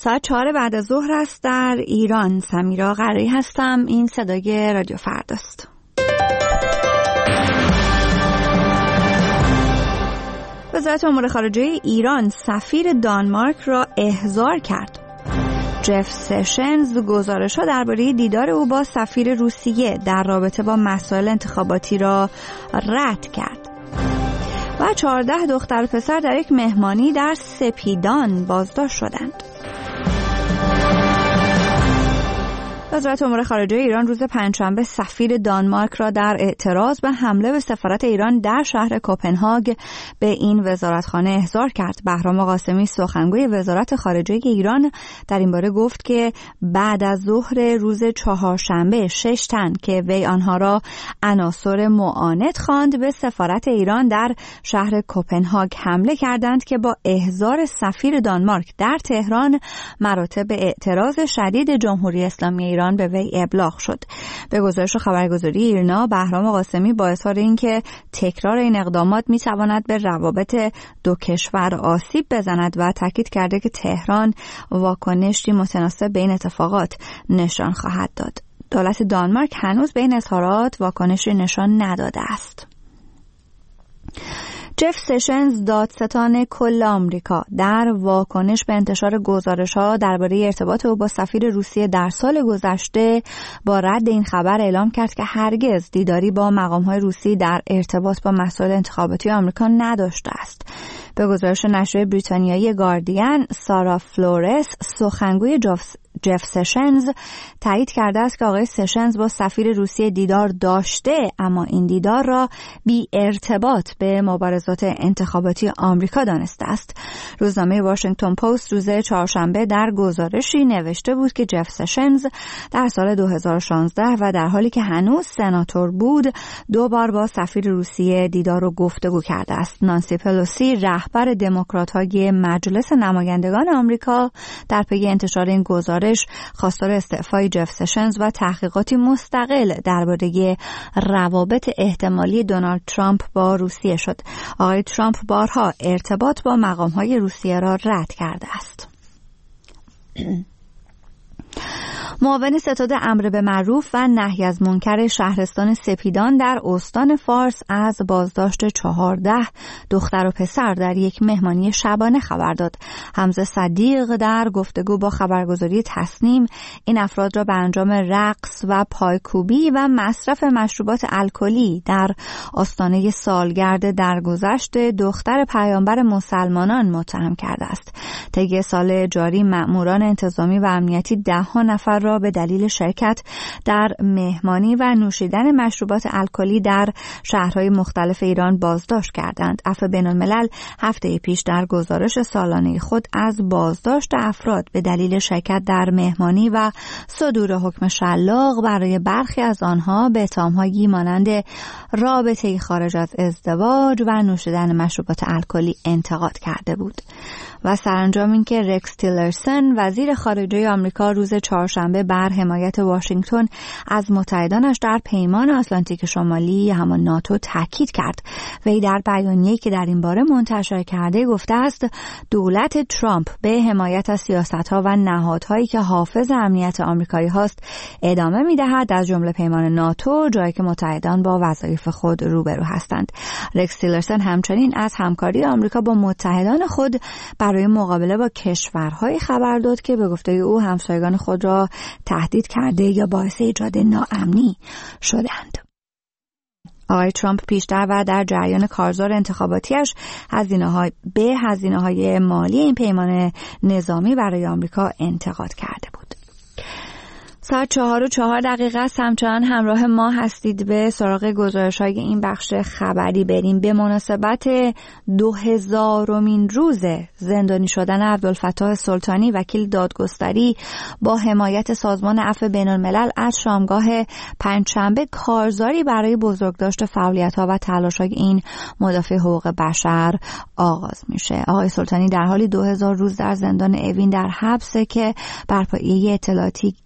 ساعت 4 بعد از ظهر است در ایران. سمیرا قرایی هستم. این صدای رادیو فرداست. وزارت امور خارجه ایران سفیر دانمارک را احضار کرد. جف سشنز گزارش‌ها درباره دیدار او با سفیر روسیه در رابطه با مسائل انتخاباتی را رد کرد. و 14 دختر و پسر در یک مهمانی در سپیدان بازداشت شدند. وزارت امور خارجه ایران روز پنجشنبه سفیر دانمارک را در اعتراض به حمله به سفارت ایران در شهر کوپنهاگ به این وزارتخانه احضار کرد. بهرام قاسمی سخنگوی وزارت خارجه ایران در این باره گفت که بعد از ظهر روز چهارشنبه 6 تن که وی آنها را عناصر معاند خواند به سفارت ایران در شهر کوپنهاگ حمله کردند که با احضار سفیر دانمارک در تهران مراتب اعتراض شدید جمهوری اسلامی ایران به وی ابلاغ شد. به گزارش خبرگزاری ایرنا بهرام قاسمی با اظهار اینکه تکرار این اقدامات میتواند به روابط دو کشور آسیب بزند و تاکید کرده که تهران واکنشی متناسب به این اتفاقات نشان خواهد داد. دولت دانمارک هنوز به این اظهارات واکنشی نشان نداده است. جف سشنز دادستان کل آمریکا در واکنش به انتشار گزارش‌ها درباره ارتباط او با سفیر روسیه در سال گذشته با رد این خبر اعلام کرد که هرگز دیداری با مقام‌های روسی در ارتباط با مسائل انتخاباتی آمریکا نداشته است. به گزارش نشریه بریتانیایی گاردین، سارا فلورس سخنگوی جف سشنز تایید کرده است که آقای سشنز با سفیر روسیه دیدار داشته، اما این دیدار را بی ارتباط به مبارزات انتخاباتی آمریکا دانسته است. روزنامه واشنگتن پست روز چهارشنبه در گزارشی نوشته بود که جف سشنز در سال 2016 و در حالی که هنوز سناتور بود 2 بار با سفیر روسیه دیدار و گفتگو کرده است. نانسی پلوسی رهبر دموکرات‌های مجلس نمایندگان آمریکا در پی انتشار این گزارش خواستار استعفای جف سشنز و تحقیقاتی مستقل درباره روابط احتمالی دونالد ترامپ با روسیه شد. آقای ترامپ بارها ارتباط با مقام‌های روسیه را رد کرده است. معاون ستاد امر به معروف و نهی از منکر شهرستان سپیدان در استان فارس از بازداشت 14 دختر و پسر در یک مهمانی شبانه خبر داد. حمزه صدیق در گفتگو با خبرگزاری تصنیم این افراد را به انجام رقص و پایکوبی و مصرف مشروبات الکلی در آستانه سالگرد درگذشت دختر پیامبر مسلمانان متهم کرده است. طی سال جاری مأموران انتظامی و امنیتی 10 نفر را به دلیل شرکت در مهمانی و نوشیدن مشروبات الکلی در شهرهای مختلف ایران بازداشت کردند. عفو بین‌الملل هفته پیش در گزارش سالانه خود از بازداشت افراد به دلیل شرکت در مهمانی و صدور حکم شلاق برای برخی از آنها به اتهام‌هایی مانند رابطه خارج از ازدواج و نوشیدن مشروبات الکلی انتقاد کرده بود. و سرانجام این که رکس تیلرسن وزیر خارجه آمریکا روز چهارشنبه بر حمایت واشنگتن از متحدانش در پیمان آتلانتیک شمالی همان ناتو تاکید کرد. وی در بیانیه‌ای که در این باره منتشر کرده گفته است دولت ترامپ به حمایت از سیاست‌ها و نهادهایی که حافظ امنیت آمریکایی هاست ادامه می‌دهد، از جمله پیمان ناتو، جایی که متحدان با وظایف خود روبرو هستند. رکس تیلرسن همچنین از همکاری آمریکا با متحدان خود برای مقابله با کشورهای خبر داد که به گفته او همسایگان خود را تهدید کرده یا باعث ایجاد ناامنی شدند. آقای ترامپ پیشتر و در جریان کارزار انتخاباتیش هزینه‌های مالی این پیمان نظامی برای آمریکا انتقاد کرده بود. ساعت 4:04 است. همچنان همراه ما هستید. به سراغ گزارش‌های این بخش خبری بریم. به مناسبت 2000مین روز زندانی شدن عبدالفتاح سلطانی وکیل دادگستری با حمایت سازمان عفو بین‌الملل از شامگاه پنجشنبه کارزاری برای بزرگداشت فعالیت‌ها و تلاش‌های این مدافع حقوق بشر آغاز میشه. آقای سلطانی در حالی 2000 روز در زندان اوین در حبسه که بر پایه اطلاعیه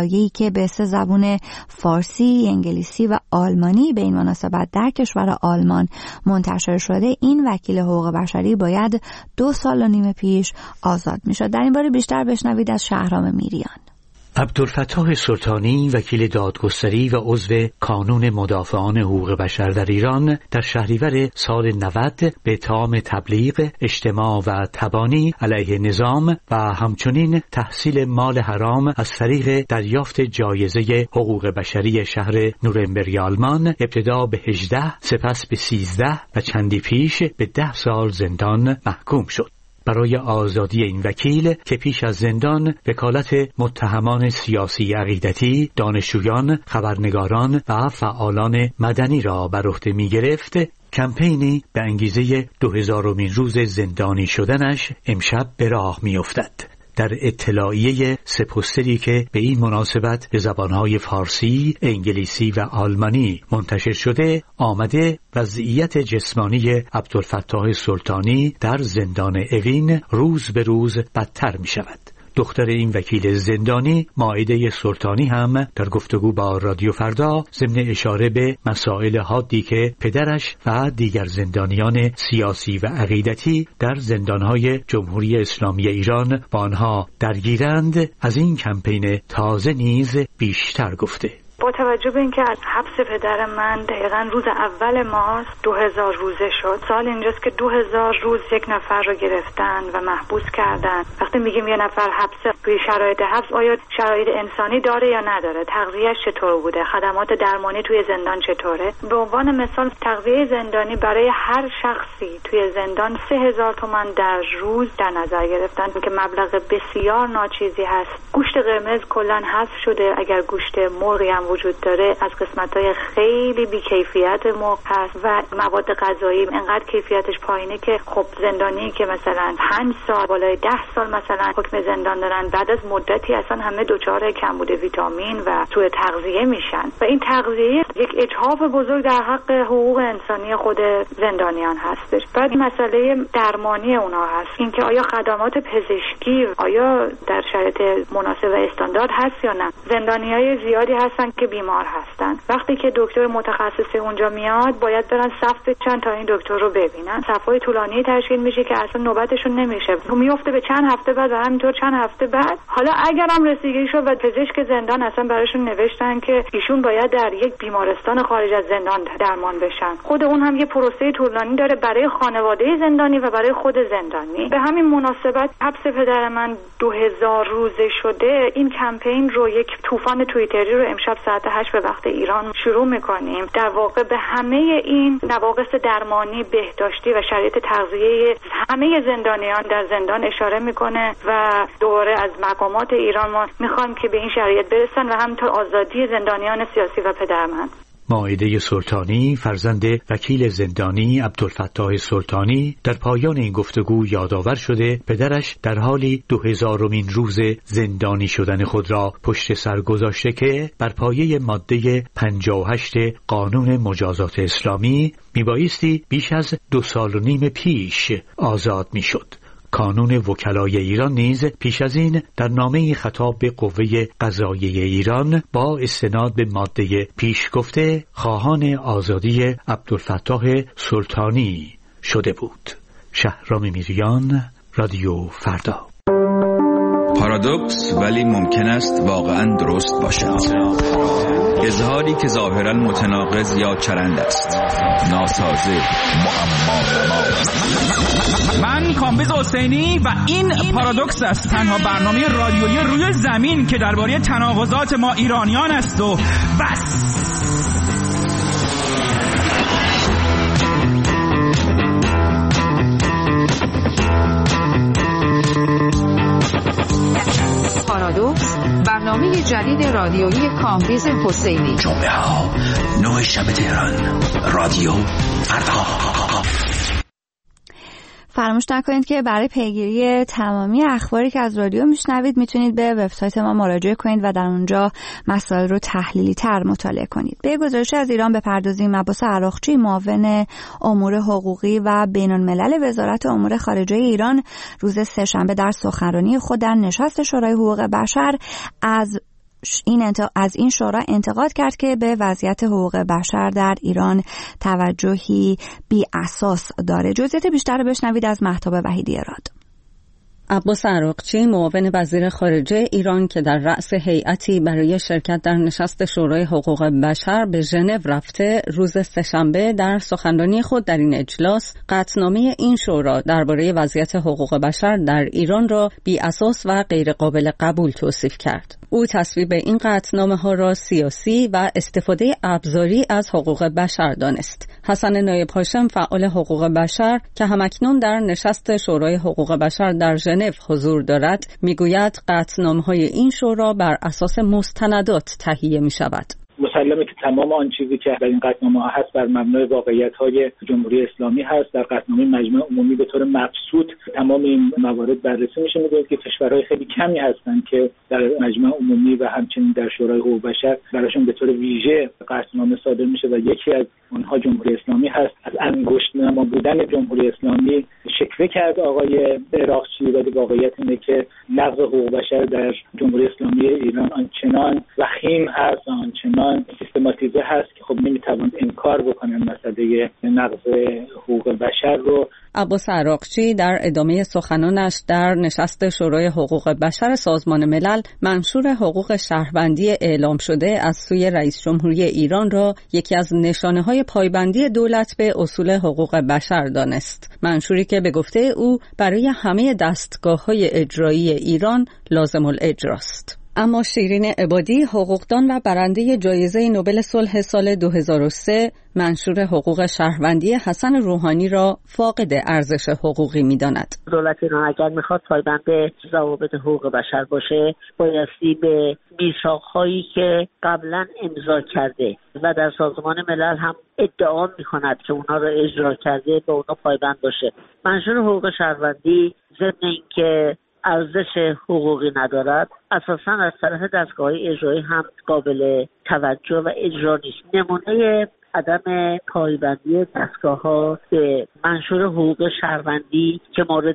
وقایعی که به 3 زبان فارسی، انگلیسی و آلمانی به این مناسبت در کشور آلمان منتشر شده، این وکیل حقوق بشری باید 2.5 سال پیش آزاد میشد. در این باره بیشتر بشنوید از شهرام میریان. عبدالفتاح سلطانی، وکیل دادگستری و عضو کانون مدافعان حقوق بشر در ایران، در شهریور سال 90 به اتهام تبلیغ، اجتماع و تبانی علیه نظام و همچنین تحصیل مال حرام از طریق دریافت جایزه حقوق بشری شهر نورنبرگ آلمان، ابتدا به 18 سپس به 13 و چندی پیش به 10 سال زندان محکوم شد. برای آزادی این وکیل که پیش از زندان وکالت متهمان سیاسی عقیدتی، دانشجویان، خبرنگاران و فعالان مدنی را بر عهده می‌گرفت، کمپینی به انگیزه 2000مین روز زندانی شدنش امشب به راه می‌افتد. در اطلاعیه 3 پوستری که به این مناسبت به زبانهای فارسی، انگلیسی و آلمانی منتشر شده، آمده وضعیت جسمانی عبدالفتاح سلطانی در زندان اوین روز به روز بدتر می شود. دختر این وکیل زندانی، مائده سلطانی، هم در گفتگو با رادیو فردا ضمن اشاره به مسائل حادی که پدرش و دیگر زندانیان سیاسی و عقیدتی در زندانهای جمهوری اسلامی ایران با آنها درگیرند، از این کمپین تازه نیز بیشتر گفته. با توجه به اینکه از حبس پدر من دقیقاً روز اول ماه 2000 روزه شد، سال اینجاست که 2000 روز یک نفر رو گرفتن و محبوس کردن. وقتی میگیم یه نفر حبس، توی شرایط حبس آیا شرایط انسانی داره یا نداره؟ تغذیه‌اش چطور بوده؟ خدمات درمانی توی زندان چطوره؟ به عنوان مثال تغذیه زندانی برای هر شخصی توی زندان 3000 تومان در روز در نظر گرفتن که مبلغ بسیار ناچیزی هست. گوشت قرمز کلاً حذف شده. اگر گوشت مرغی هم وجود داره از قسمت‌های خیلی بی‌کیفیت مرغ هست و مواد غذایی انقدر کیفیتش پایینه که خب زندانی که مثلا 5 سال بالای 10 سال مثلا حکم زندان دارن، بعد از مدتی اصلا همه دچار کمبود ویتامین و سوء تغذیه میشن و این تغذیه یک اجحاف بزرگ در حق حقوق انسانی خود زندانیان هستش. بعد مسئله درمانی اونها هست، اینکه آیا خدمات پزشکی آیا در شرایط مناسب و استاندارد هست یا نه. زندانیای زیادی هستن که بیمار هستن. وقتی که دکتر متخصص اونجا میاد باید برن صف چند تا این دکتر رو ببینن. صفای طولانی تشکیل میشه که اصلا نوبتشون نمیشه، میفته به چند هفته بعد و همینطور چند هفته بعد. حالا اگرم رسیدگی شد و پزشک زندان اصلا براشون نوشتن که ایشون باید در یک بیمارستان خارج از زندان درمان بشن، خود اون هم یه پروسه طولانی داره برای خانواده زندانی و برای خود زندانی. به همین مناسبت حبس پدر من 2000 روزه شده، این کمپین رو یک طوفان توییتری رو امشب ساعت 8 به وقت ایران شروع میکنیم. در واقع به همه این نواقص درمانی، بهداشتی و شرایط تغذیه همه زندانیان در زندان اشاره میکنه و دوباره از مقامات ایران ما میخوایم که به این شرایط برسن و همینطور آزادی زندانیان سیاسی و پدر من. مائده سلطانی، فرزند وکیل زندانی عبدالفتاح سلطانی، در پایان این گفتگو یادآور شده پدرش در حالی 2000مین روز زندانی شدن خود را پشت سر گذاشته که بر پایه ماده 58 قانون مجازات اسلامی میبایستی بیش از 2.5 سال پیش آزاد میشد. کانون وکلای ایران نیز پیش از این در نامه خطاب به قوه قضاییه ایران با استناد به ماده پیش گفته خواهان آزادی عبدالفتاح سلطانی شده بود. شهرام میریان، رادیو فردا. پارادوکس ولی ممکن است واقعا درست باشد. اظهاری که ظاهرا متناقض یا چرند است، ناسازه، معما. من کامبیز حسینی و این پارادوکس است، تنها برنامه رادیویی روی زمین که درباره تناقضات ما ایرانیان است و بس. پارادوکس، برنامه جدید رادیویی کامبیز حسینی. جمعه ها 9 شب تهران، رادیو فردا. فراموش نکنید که برای پیگیری تمامی اخباری که از رادیو میشنوید میتونید به وبسایت ما مراجعه کنید و در اونجا مسائل رو تحلیلی تر مطالعه کنید. به گزارش از ایران بپردازیم. عباس عراقچی، معاون امور حقوقی و بین الملل وزارت امور خارجه ایران، روز سه‌شنبه در سخنرانی خود در نشست شورای حقوق بشر از از این شورا انتقاد کرد که به وضعیت حقوق بشر در ایران توجهی بی اساس داره. جزئیات بیشتر رو بشنوید از مهتاب وحیدی راد. عباس عراقچی معاون وزیر خارجه ایران که در رأس هیئتی برای شرکت در نشست شورای حقوق بشر به ژنو رفته، روز سه‌شنبه در سخنرانی خود در این اجلاس قطعنامه این شورا درباره وضعیت حقوق بشر در ایران را بی اساس و غیر قابل قبول توصیف کرد. او تصویب این قطعنامه‌ها را سیاسی و استفاده ابزاری از حقوق بشر دانست. حسن نایب هاشم فعال حقوق بشر که همکنون در نشست شورای حقوق بشر در ژنو حضور دارد میگوید قطعنامه‌های این شورا بر اساس مستندات تهیه می‌شود. مسلمه که تمام آن چیزی که در این قطعنامه‌ها هست بر مبنای واقعیت‌های جمهوری اسلامی هست. در قطعنامه مجمع عمومی به طور مبسوط تمام این موارد بررسی میشه. می‌دونید که کشورهای خیلی کمی هستند که در مجمع عمومی و همچنین در شورای حقوق بشر براشون به طور ویژه قطعنامه صادر میشه و یکی از اونها جمهوری اسلامی هست. از انگشت‌نما بودن جمهوری اسلامی شکوه کرد آقای عراقچی، ولی واقعیت اینه که نقض حقوق بشر در جمهوری اسلامی ایران آنچنان وخیم هست، آنچنان سیستماتیزه هست که خب نمیتوان انکار بکنن مسئله نقض حقوق بشر رو. عباس عراقچی در ادامه سخنانش در نشست شورای حقوق بشر سازمان ملل منشور حقوق شهروندی اعلام شده از سوی رئیس جمهوری ایران را یکی از نشانه‌های پایبندی دولت به اصول حقوق بشر دانست. منشوری که به گفته او برای همه دستگاه‌های اجرایی ایران لازم الاجراست. اما شیرین عبادی، حقوقدان و برنده جایزه نوبل صلح سال 2003، منشور حقوق شهروندی حسن روحانی را فاقد ارزش حقوقی می‌داند. دولت ایران اگر می‌خواد پایبند به ضوابط حقوق بشر باشه، بایستی به میثاق‌هایی که قبلا امضا کرده و در سازمان ملل هم ادعا می‌کند که اونها را اجرا کرده به اونها پایبند باشه. منشور حقوق شهروندی ضمن اینکه ارزش حقوقی ندارد، اساساً از طرف دستگاه اجرایی هم قابل توجه و اجرا نیست. نمونه عدم پایبندی دستگاه‌ها به منشور حقوق شهروندی که مورد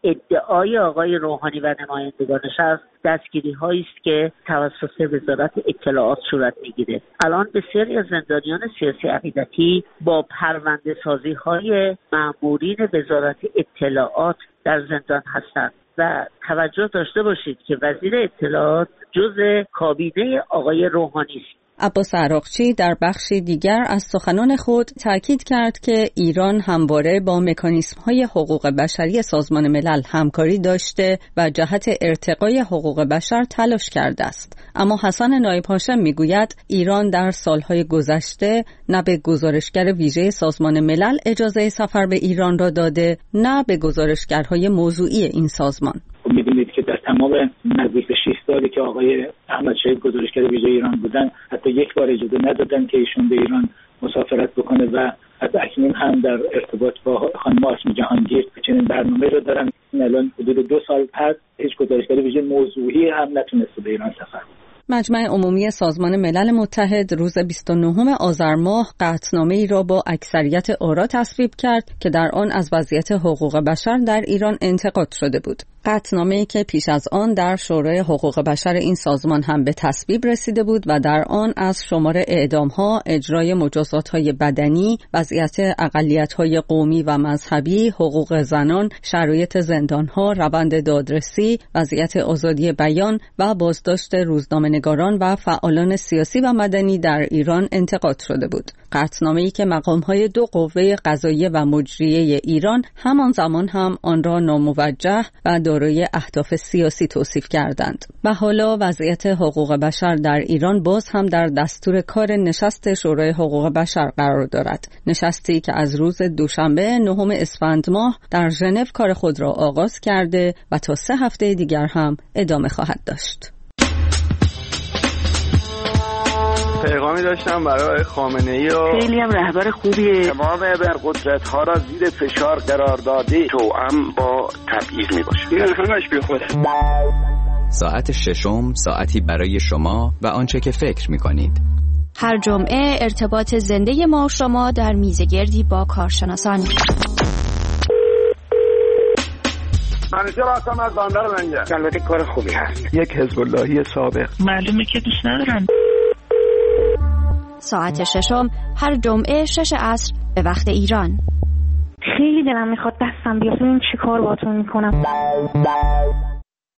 ادعای آقای روحانی و نمایندگانش است، دستگیری‌هایی است که توسط وزارت اطلاعات صورت می‌گیرد. الان بسیاری از زندانیان سیاسی عقیدتی با پرونده‌سازی‌های مأمورین وزارت اطلاعات در زندان هستند و توجه داشته باشید که وزیر اطلاعات جزء کابینه آقای روحانی است. عباس عراقچی در بخشی دیگر از سخنان خود تاکید کرد که ایران همواره با مکانیزم‌های حقوق بشری سازمان ملل همکاری داشته و جهت ارتقای حقوق بشر تلاش کرده است. اما حسن نایب هاشم میگوید ایران در سالهای گذشته نه به گزارشگر ویژه سازمان ملل اجازه سفر به ایران را داده، نه به گزارشگرهای موضوعی این سازمان. می‌دونید که در تمام نزدیک به 6 سالی که آقای احمد شهید گزارشگر ویژه ایران بودن، حتی یک بار اجازه ندادن که ایشون به ایران مسافرت بکنه و حتی اکنون هم در ارتباط با خانم آسمی جهانگیر چنین برنامه رو دارن. الان حدود 2 سال پس هیچ گزارشگر ویژه موضوعی هم نتونسته به ایران سفر کنه. مجمع عمومی سازمان ملل متحد روز 29 آذر ماه قطعنامه‌ای را با اکثریت آرا تصویب کرد که در آن از وضعیت حقوق بشر در ایران انتقاد شده بود. قطعنامه‌ای که پیش از آن در شورای حقوق بشر این سازمان هم به تصویب رسیده بود و در آن از شمار اعدام‌ها، اجرای مجازات‌های بدنی، وضعیت اقلیت‌های قومی و مذهبی، حقوق زنان، شرایط زندان‌ها، روند دادرسی، وضعیت آزادی بیان و بازداشت روزنامه‌نگاران و فعالان سیاسی و مدنی در ایران انتقاد شده بود. قطعنامه‌ای که مقام‌های 2 قوه قضاییه و مجریه ایران همان زمان هم آن را ناموجه و دارای اهداف سیاسی توصیف کردند. و حالا وضعیت حقوق بشر در ایران باز هم در دستور کار نشست شورای حقوق بشر قرار دارد. نشستی که از روز دوشنبه 9 اسفند ماه در ژنو کار خود را آغاز کرده و تا 3 هفته دیگر هم ادامه خواهد داشت. پیغامی داشتم برای خامنه‌ای و خیلی هم رهبر خوبیه. تمام قدرت‌ها را زیر فشار قرار داده، توأم با تبعیض میباشه. این همش بی خوده. ساعت 6 ساعتی برای شما و آنچه که فکر می‌کنید. هر جمعه ارتباط زنده ما و شما در میزگردی با کارشناسان. من همیشه راستم از بندر لنگه. البته کار خوبی هست. یک حزب اللهی سابق. معلومه که دوست ندارم. ساعت ششم هر جمعه 6 عصر به وقت ایران. خیلی دلم میخواد دستم بیفته، این چی کار باهاتون میکنم.